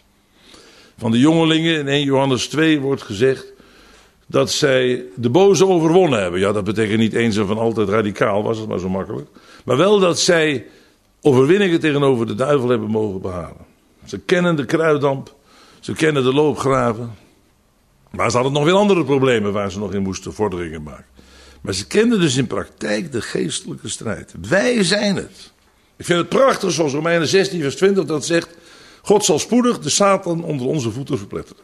Van de jongelingen in eerste Johannes twee wordt gezegd dat zij de boze overwonnen hebben. Ja, dat betekent niet eens en van altijd radicaal, was het maar zo makkelijk. Maar wel dat zij overwinningen tegenover de duivel hebben mogen behalen. Ze kennen de kruiddamp, ze kennen de loopgraven. Maar ze hadden nog weer andere problemen waar ze nog in moesten vorderingen maken. Maar ze kenden dus in praktijk de geestelijke strijd. Wij zijn het. Ik vind het prachtig zoals Romeinen zestien vers twintig dat zegt, God zal spoedig de Satan onder onze voeten verpletteren.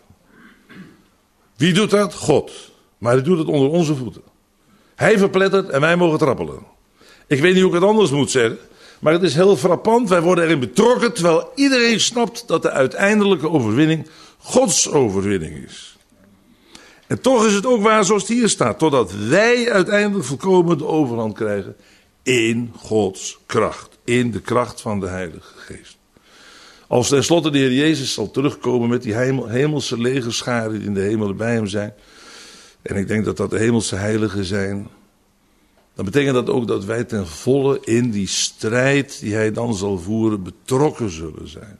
Wie doet dat? God. Maar hij doet het onder onze voeten. Hij verplettert en wij mogen trappelen. Ik weet niet hoe ik het anders moet zeggen. Maar het is heel frappant. Wij worden erin betrokken. Terwijl iedereen snapt dat de uiteindelijke overwinning Gods overwinning is. En toch is het ook waar zoals het hier staat. Totdat wij uiteindelijk volkomen de overhand krijgen. In Gods kracht. In de kracht van de Heilige Geest. Als tenslotte de Heer Jezus zal terugkomen met die hemel, hemelse legerscharen die in de hemelen bij hem zijn. En ik denk dat dat de hemelse heiligen zijn. Dan betekent dat ook dat wij ten volle in die strijd die hij dan zal voeren betrokken zullen zijn.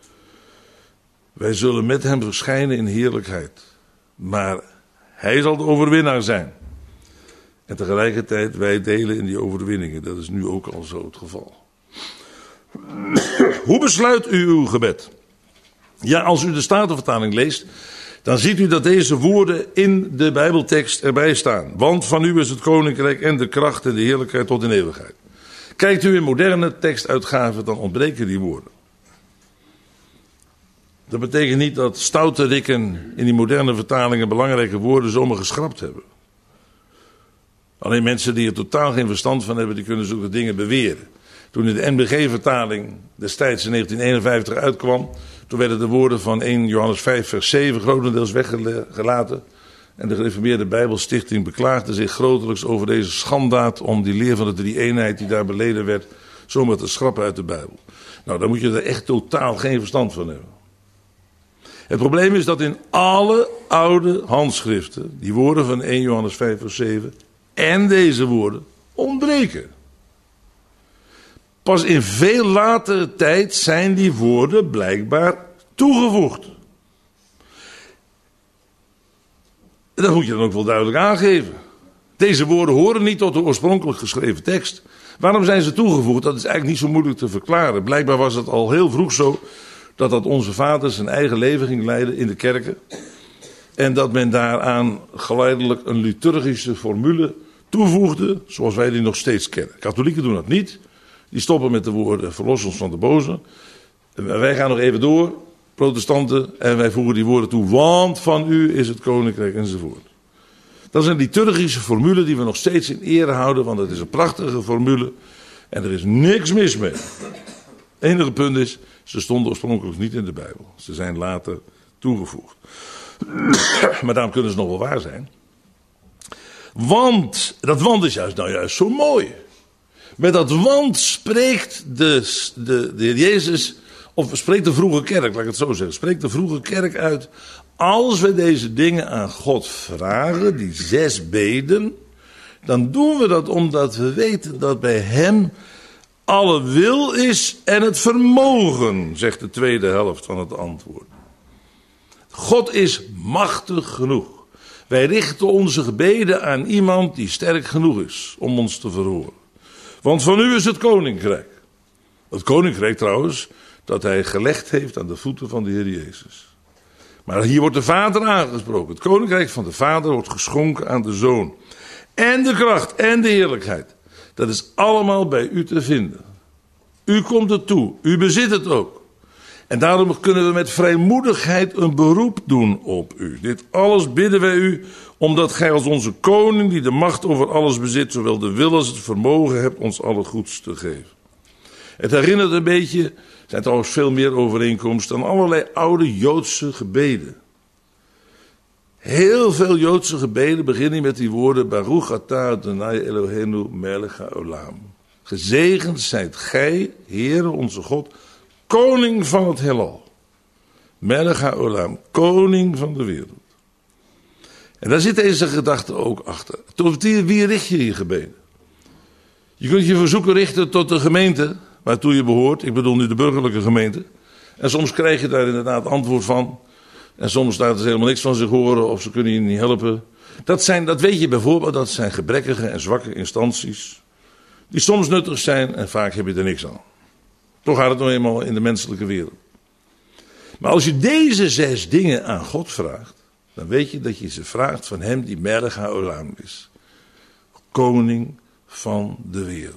Wij zullen met hem verschijnen in heerlijkheid. Maar hij zal de overwinnaar zijn. En tegelijkertijd wij delen in die overwinningen. Dat is nu ook al zo het geval. Hoe besluit u uw gebed? Ja, als u de Statenvertaling leest, dan ziet u dat deze woorden in de Bijbeltekst erbij staan. Want van u is het koninkrijk en de kracht en de heerlijkheid tot in eeuwigheid. Kijkt u in moderne tekstuitgaven, dan ontbreken die woorden. Dat betekent niet dat stoute rikken in die moderne vertalingen belangrijke woorden zomaar geschrapt hebben. Alleen mensen die er totaal geen verstand van hebben, die kunnen zulke dingen beweren. Toen in de N B G-vertaling destijds in negentien eenenvijftig uitkwam, Toen werden de woorden van eerste Johannes vijf vers zeven grotendeels weggelaten. En de gereformeerde Bijbelstichting beklaagde zich grotelijks over deze schandaad om die leer van de drie-eenheid die daar beleden werd, zomaar te schrappen uit de Bijbel. Nou, daar moet je er echt totaal geen verstand van hebben. Het probleem is dat in alle oude handschriften die woorden van eerste Johannes vijf vers zeven en deze woorden ontbreken. Pas in veel latere tijd zijn die woorden blijkbaar toegevoegd. Dat moet je dan ook wel duidelijk aangeven. Deze woorden horen niet tot de oorspronkelijk geschreven tekst. Waarom zijn ze toegevoegd? Dat is eigenlijk niet zo moeilijk te verklaren. Blijkbaar was het al heel vroeg zo dat dat onze vaders zijn eigen leven ging leiden in de kerken. En dat men daaraan geleidelijk een liturgische formule toevoegde, zoals wij die nog steeds kennen. Katholieken doen dat niet. Die stoppen met de woorden verlos ons van de boze. En wij gaan nog even door, protestanten, en wij voegen die woorden toe, want van u is het koninkrijk enzovoort. Dat is een liturgische formule die we nog steeds in ere houden, want het is een prachtige formule en er is niks mis mee. Het enige punt is, ze stonden oorspronkelijk niet in de Bijbel. Ze zijn later toegevoegd. Maar daarom kunnen ze nog wel waar zijn. Want, dat want is juist nou juist zo mooi. Met dat want spreekt de, de, de Heer Jezus, of spreekt de vroege kerk, laat ik het zo zeggen, spreekt de vroege kerk uit. Als we deze dingen aan God vragen, die zes beden, dan doen we dat omdat we weten dat bij hem alle wil is en het vermogen, zegt de tweede helft van het antwoord. God is machtig genoeg. Wij richten onze gebeden aan iemand die sterk genoeg is om ons te verhoren. Want van u is het koninkrijk. Het koninkrijk trouwens, dat hij gelegd heeft aan de voeten van de Heer Jezus. Maar hier wordt de Vader aangesproken. Het koninkrijk van de Vader wordt geschonken aan de Zoon. En de kracht en de heerlijkheid. Dat is allemaal bij u te vinden. U komt het toe. U bezit het ook. En daarom kunnen we met vrijmoedigheid een beroep doen op u. Dit alles bidden wij u, omdat gij als onze koning, die de macht over alles bezit, zowel de wil als het vermogen hebt, ons alle goeds te geven. Het herinnert een beetje, er zijn trouwens veel meer overeenkomsten, aan allerlei oude Joodse gebeden. Heel veel Joodse gebeden beginnen met die woorden, Baruch atah Adonai Eloheinu melech haolam. Gezegend zijt gij, Heere onze God, koning van het heelal. Melech haolam, koning van de wereld. En daar zit deze gedachte ook achter. Tot wie richt je je gebeden? Je kunt je verzoeken richten tot de gemeente waartoe je behoort. Ik bedoel nu de burgerlijke gemeente. En soms krijg je daar inderdaad antwoord van. En soms laten ze helemaal niks van zich horen of ze kunnen je niet helpen. Dat, zijn, dat weet je bijvoorbeeld, dat zijn gebrekkige en zwakke instanties. Die soms nuttig zijn en vaak heb je er niks aan. Toch gaat het nou eenmaal in de menselijke wereld. Maar als je deze zes dingen aan God vraagt, dan weet je dat je ze vraagt van hem die Melech haolam is. Koning van de wereld.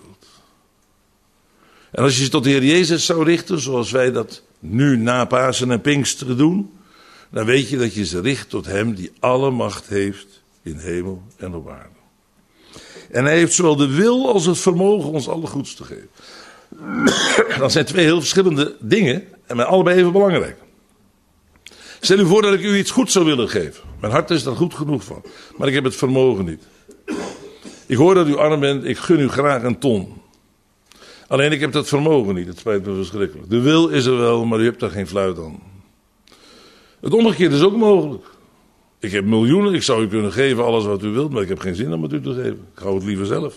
En als je ze tot de Heer Jezus zou richten, zoals wij dat nu na Pasen en Pinksteren doen, dan weet je dat je ze richt tot hem die alle macht heeft in hemel en op aarde. En hij heeft zowel de wil als het vermogen ons alle goeds te geven. Dat zijn twee heel verschillende dingen en maar allebei even belangrijk. Stel u voor dat ik u iets goeds zou willen geven. Mijn hart is daar goed genoeg van, maar ik heb het vermogen niet. Ik hoor dat u arm bent, ik gun u graag een ton. Alleen ik heb dat vermogen niet, het spijt me verschrikkelijk. De wil is er wel, maar u hebt daar geen fluit aan. Het omgekeerde is ook mogelijk. Ik heb miljoenen, ik zou u kunnen geven alles wat u wilt, maar ik heb geen zin om het u te geven. Ik hou het liever zelf.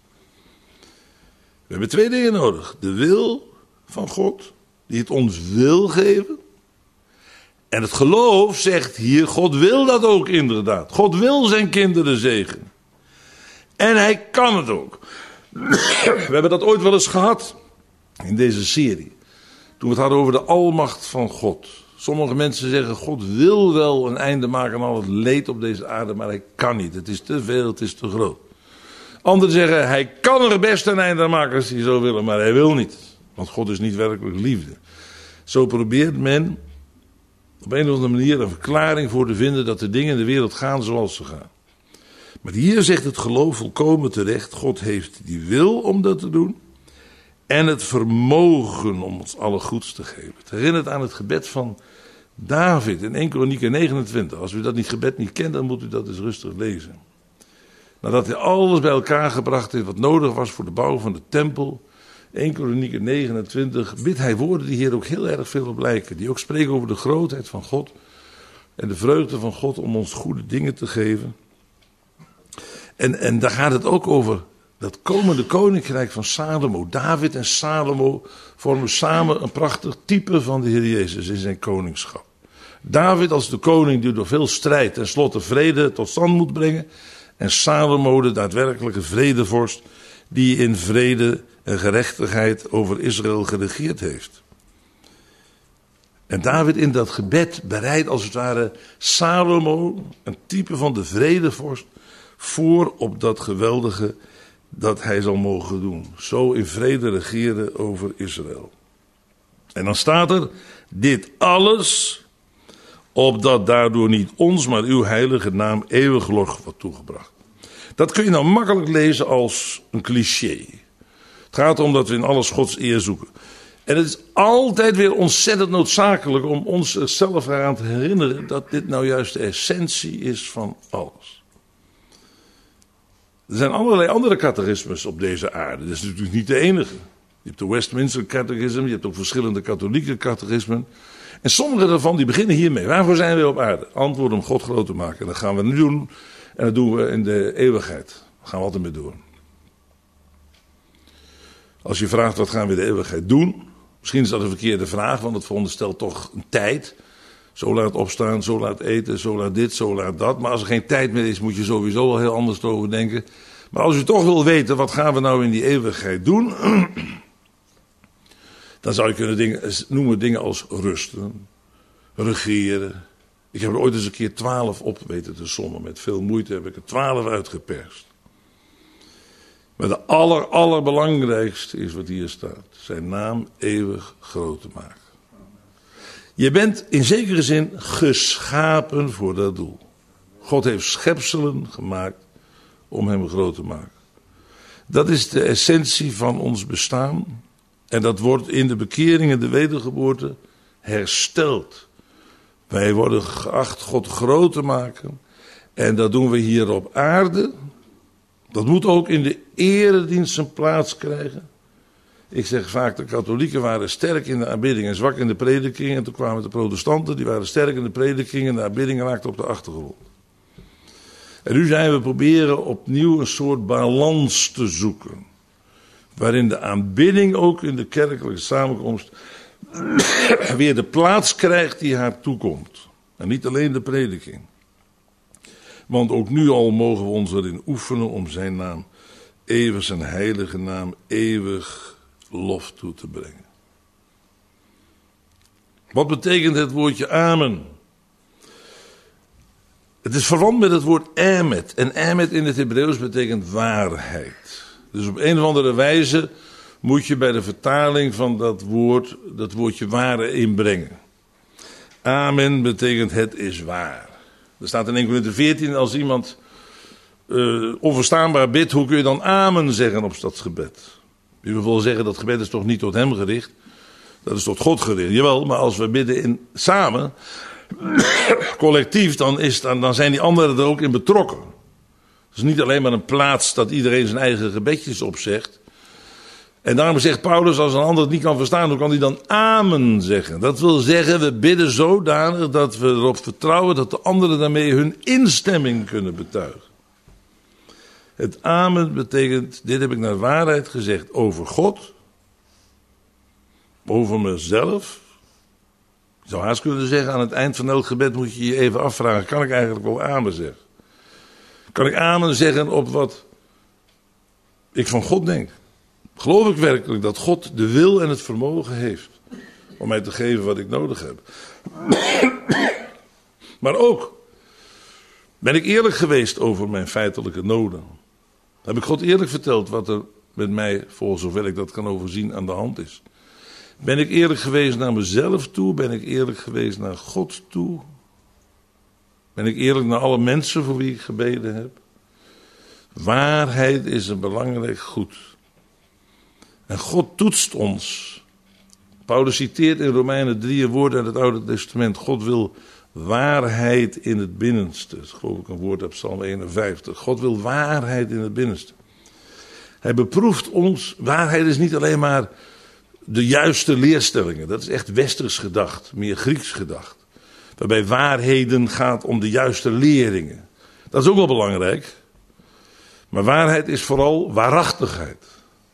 We hebben twee dingen nodig. De wil van God, die het ons wil geven. En het geloof zegt hier, God wil dat ook inderdaad. God wil zijn kinderen zegenen. En hij kan het ook. We hebben dat ooit wel eens gehad in deze serie. Toen we het hadden over de almacht van God. Sommige mensen zeggen, God wil wel een einde maken aan al het leed op deze aarde, maar hij kan niet. Het is te veel, het is te groot. Anderen zeggen, hij kan er best een einde aan maken als hij zou willen, maar hij wil niet. Want God is niet werkelijk liefde. Zo probeert men op een of andere manier een verklaring voor te vinden dat de dingen in de wereld gaan zoals ze gaan. Maar hier zegt het geloof volkomen terecht, God heeft die wil om dat te doen. en het vermogen om ons alle goeds te geven. Het herinnert aan het gebed van David in Eerste Kronieken negenentwintig. Als u dat niet gebed niet kent, dan moet u dat eens rustig lezen. Nadat hij alles bij elkaar gebracht heeft wat nodig was voor de bouw van de tempel, Eerste Kronieken negenentwintig, bidt hij woorden die hier ook heel erg veel op lijken. Die ook spreken over de grootheid van God en de vreugde van God om ons goede dingen te geven. En, en daar gaat het ook over dat komende koninkrijk van Salomo. David en Salomo vormen samen een prachtig type van de Heer Jezus in zijn koningschap. David als de koning die door veel strijd en slotte vrede tot stand moet brengen. En Salomo de daadwerkelijke vredevorst die in vrede en gerechtigheid over Israël geregeerd heeft. En David in dat gebed bereidt als het ware Salomo, een type van de vredevorst, voor op dat geweldige dat hij zal mogen doen. Zo in vrede regeren over Israël. En dan staat er, dit alles, opdat daardoor niet ons, maar uw heilige naam eeuwig lof wordt toegebracht. Dat kun je nou makkelijk lezen als een cliché. Het gaat erom dat we in alles Gods eer zoeken. En het is altijd weer ontzettend noodzakelijk om ons er zelf eraan te herinneren dat dit nou juist de essentie is van alles. Er zijn allerlei andere catechismes op deze aarde. Dat is natuurlijk niet de enige. Je hebt de Westminster Catechism, je hebt ook verschillende katholieke catechismen. En sommige daarvan die beginnen hiermee. Waarvoor zijn we op aarde? Antwoord om God groot te maken. En dat gaan we nu doen. En dat doen we in de eeuwigheid. Daar gaan we altijd mee door. Als je vraagt wat gaan we in de eeuwigheid doen? Misschien is dat een verkeerde vraag, want het veronderstelt toch een tijd. Zo laat opstaan, zo laat eten, zo laat dit, zo laat dat. Maar als er geen tijd meer is, moet je sowieso wel heel anders over denken. Maar als u toch wil weten, wat gaan we nou in die eeuwigheid doen? Dan zou je kunnen dingen, noemen dingen als rusten, regeren. Ik heb er ooit eens een keer twaalf op weten te sommen. Met veel moeite heb ik er twaalf uitgeperst. Maar de aller, allerbelangrijkste is wat hier staat. Zijn naam eeuwig groot te maken. Je bent in zekere zin geschapen voor dat doel. God heeft schepselen gemaakt om hem groot te maken. Dat is de essentie van ons bestaan. En dat wordt in de bekering en de wedergeboorte hersteld. Wij worden geacht God groot te maken. En dat doen we hier op aarde. Dat moet ook in de eredienst zijn plaats krijgen. Ik zeg vaak, de katholieken waren sterk in de aanbidding en zwak in de prediking. En toen kwamen de protestanten, die waren sterk in de prediking en de aanbidding raakte op de achtergrond. En nu zijn we proberen opnieuw een soort balans te zoeken. Waarin de aanbidding ook in de kerkelijke samenkomst weer de plaats krijgt die haar toekomt. En niet alleen de prediking. Want ook nu al mogen we ons erin oefenen om zijn naam eeuwig, zijn heilige naam eeuwig lof toe te brengen. Wat betekent het woordje amen? Het is verwant met het woord emet. En emet in het Hebreeuws betekent waarheid. Dus op een of andere wijze moet je bij de vertaling van dat woord, dat woordje ware inbrengen. Amen betekent het is waar. Er staat in Eerste Korinthe veertien, als iemand uh, onverstaanbaar bidt, hoe kun je dan amen zeggen op dat gebed? Je wil wel zeggen, dat gebed is toch niet tot hem gericht? Dat is tot God gericht. Jawel, maar als we bidden in, samen, collectief, dan, is, dan, dan zijn die anderen er ook in betrokken. Het is niet alleen maar een plaats dat iedereen zijn eigen gebedjes opzegt. En daarom zegt Paulus, als een ander het niet kan verstaan, hoe kan hij dan amen zeggen? Dat wil zeggen, we bidden zodanig dat we erop vertrouwen dat de anderen daarmee hun instemming kunnen betuigen. Het amen betekent, dit heb ik naar waarheid gezegd over God, over mezelf. Ik zou haast kunnen zeggen, aan het eind van elk gebed moet je je even afvragen, kan ik eigenlijk wel amen zeggen? Kan ik amen zeggen op wat ik van God denk? Geloof ik werkelijk dat God de wil en het vermogen heeft om mij te geven wat ik nodig heb? Maar ook, ben ik eerlijk geweest over mijn feitelijke noden? Heb ik God eerlijk verteld wat er met mij, voor zover ik dat kan overzien, aan de hand is? Ben ik eerlijk geweest naar mezelf toe? Ben ik eerlijk geweest naar God toe? Ben ik eerlijk naar alle mensen voor wie ik gebeden heb? Waarheid is een belangrijk goed. En God toetst ons. Paulus citeert in Romeinen drie woorden uit het Oude Testament. God wil waarheid in het binnenste. Dat is geloof ik een woord uit Psalm eenenvijftig. God wil waarheid in het binnenste. Hij beproeft ons. Waarheid is niet alleen maar de juiste leerstellingen. Dat is echt westers gedacht, meer Grieks gedacht. Waarbij waarheden gaat om de juiste leringen. Dat is ook wel belangrijk. Maar waarheid is vooral waarachtigheid.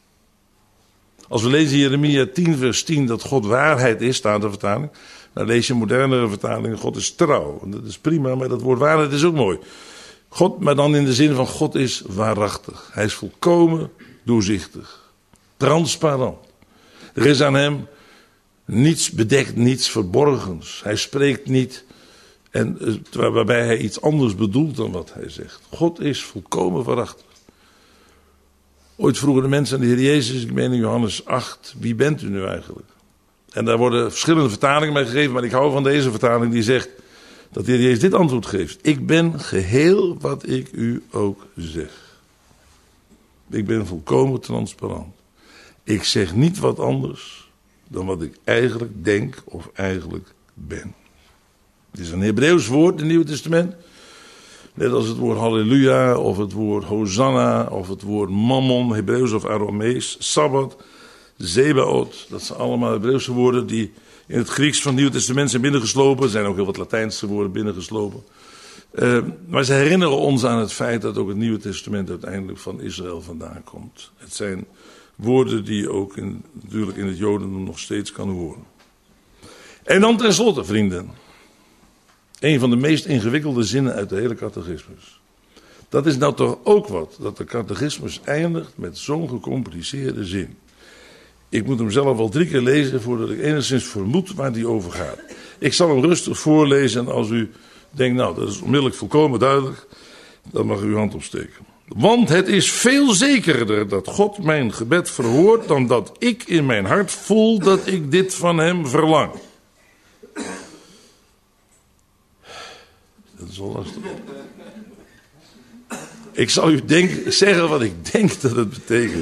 Als we lezen in Jeremia tien vers tien dat God waarheid is, staat de vertaling. Dan lees je een modernere vertaling, God is trouw. En dat is prima, maar dat woord waarheid is ook mooi. God, maar dan in de zin van God is waarachtig. Hij is volkomen doorzichtig. Transparant. Er is aan hem niets bedekt, niets verborgens. Hij spreekt niet en, waarbij hij iets anders bedoelt dan wat hij zegt. God is volkomen waarachtig. Ooit vroegen de mensen aan de Heer Jezus, ik meen in Johannes acht, wie bent u nu eigenlijk? En daar worden verschillende vertalingen bij gegeven, maar ik hou van deze vertaling die zegt dat de Heer Jezus dit antwoord geeft. Ik ben geheel wat ik u ook zeg. Ik ben volkomen transparant. Ik zeg niet wat anders dan wat ik eigenlijk denk of eigenlijk ben. Het is een Hebreeuws woord in het Nieuwe Testament. Net als het woord halleluja of het woord hosanna of het woord mammon, Hebreeuws of Aramees, sabbat, zebaot. Dat zijn allemaal Hebreeuwse woorden die in het Grieks van het Nieuwe Testament zijn binnengeslopen. Er zijn ook heel wat Latijnse woorden binnengeslopen. Uh, maar ze herinneren ons aan het feit dat ook het Nieuwe Testament uiteindelijk van Israël vandaan komt. Het zijn woorden die je ook in, natuurlijk in het Jodendom nog steeds kan horen. En dan tenslotte, vrienden. Een van de meest ingewikkelde zinnen uit de hele catechismus. Dat is nou toch ook wat, dat de catechismus eindigt met zo'n gecompliceerde zin. Ik moet hem zelf al drie keer lezen voordat ik enigszins vermoed waar die over gaat. Ik zal hem rustig voorlezen en als u denkt, nou dat is onmiddellijk volkomen duidelijk, dan mag u uw hand opsteken. Want het is veel zekerder dat God mijn gebed verhoort dan dat ik in mijn hart voel dat ik dit van hem verlang. Dat is wel lastig. Ik zal u denk, zeggen wat ik denk dat het betekent.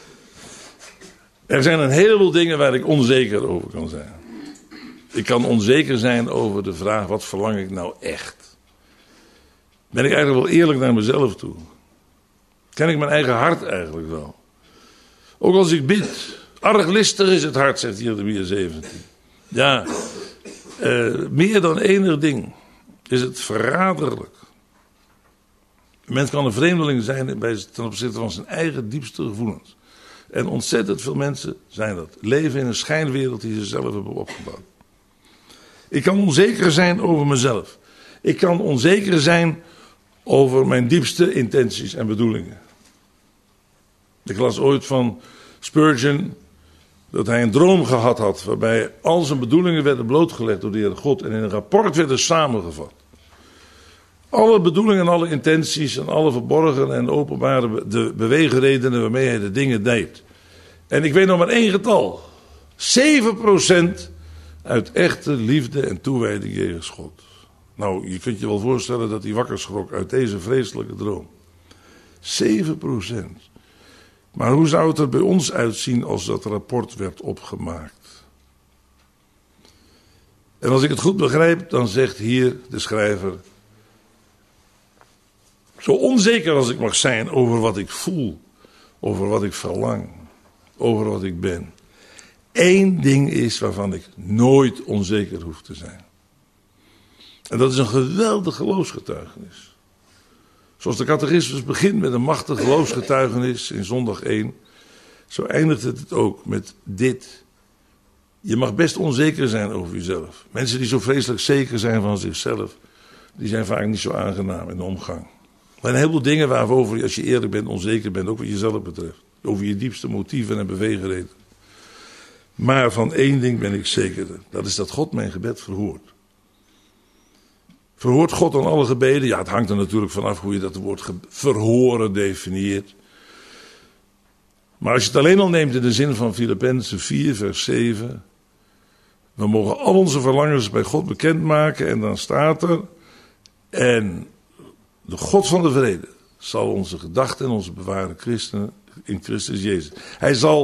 Er zijn een heleboel dingen waar ik onzeker over kan zijn. Ik kan onzeker zijn over de vraag, wat verlang ik nou echt? Ben ik eigenlijk wel eerlijk naar mezelf toe? Ken ik mijn eigen hart eigenlijk wel? Ook als ik bid. Arglistig is het hart, zegt Jeremia zeventien. Ja, uh, meer dan enig ding is het verraderlijk. Een mens kan een vreemdeling zijn bij, ten opzichte van zijn eigen diepste gevoelens. En ontzettend veel mensen zijn dat. Leven in een schijnwereld die ze zelf hebben opgebouwd. Ik kan onzeker zijn over mezelf. Ik kan onzeker zijn over mijn diepste intenties en bedoelingen. Ik las ooit van Spurgeon dat hij een droom gehad had waarbij al zijn bedoelingen werden blootgelegd door de Heere God en in een rapport werden samengevat. Alle bedoelingen en alle intenties en alle verborgen en openbare de beweegredenen waarmee hij de dingen deed. En ik weet nog maar één getal. zeven procent uit echte liefde en toewijding jegens God. Nou, je kunt je wel voorstellen dat hij wakker schrok uit deze vreselijke droom. zeven procent. Maar hoe zou het er bij ons uitzien als dat rapport werd opgemaakt? En als ik het goed begrijp, dan zegt hier de schrijver: zo onzeker als ik mag zijn over wat ik voel, over wat ik verlang, over wat ik ben. Eén ding is waarvan ik nooit onzeker hoef te zijn. En dat is een geweldig geloofsgetuigenis. Zoals de catechismus begint met een machtig geloofsgetuigenis in zondag één, zo eindigt het ook met dit. Je mag best onzeker zijn over jezelf. Mensen die zo vreselijk zeker zijn van zichzelf, die zijn vaak niet zo aangenaam in de omgang. Er zijn een heleboel dingen waarover, als je eerlijk bent, onzeker bent, ook wat jezelf betreft. Over je diepste motieven en beweegredenen. Maar van één ding ben ik zeker, dat is dat God mijn gebed verhoort. Verhoort God dan alle gebeden? Ja, het hangt er natuurlijk vanaf hoe je dat woord verhoren definieert. Maar als je het alleen al neemt in de zin van Filippenzen vier vers zeven. We mogen al onze verlangens bij God bekendmaken en dan staat er: en de God van de vrede zal onze gedachten en onze bewaren christenen in Christus Jezus. Hij zal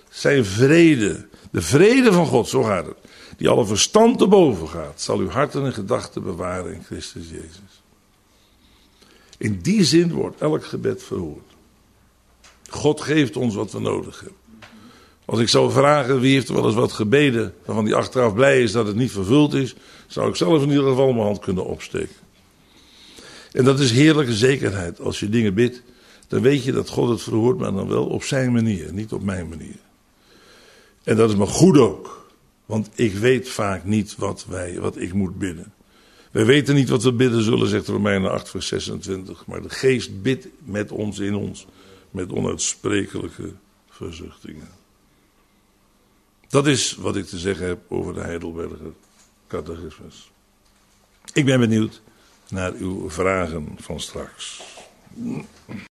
zijn vrede, de vrede van God, zo gaat het, die alle verstand te boven gaat, zal uw harten en gedachten bewaren in Christus Jezus. In die zin wordt elk gebed verhoord. God geeft ons wat we nodig hebben. Als ik zou vragen wie heeft er wel eens wat gebeden waarvan die achteraf blij is dat het niet vervuld is, zou ik zelf in ieder geval mijn hand kunnen opsteken. En dat is heerlijke zekerheid. Als je dingen bidt, dan weet je dat God het verhoort, maar dan wel op zijn manier, niet op mijn manier. En dat is maar goed ook, want ik weet vaak niet wat, wij, wat ik moet bidden. Wij weten niet wat we bidden zullen, zegt Romeinen acht vers zesentwintig, maar de geest bidt met ons in ons, met onuitsprekelijke verzuchtingen. Dat is wat ik te zeggen heb over de Heidelberger Catechismus. Ik ben benieuwd naar uw vragen van straks.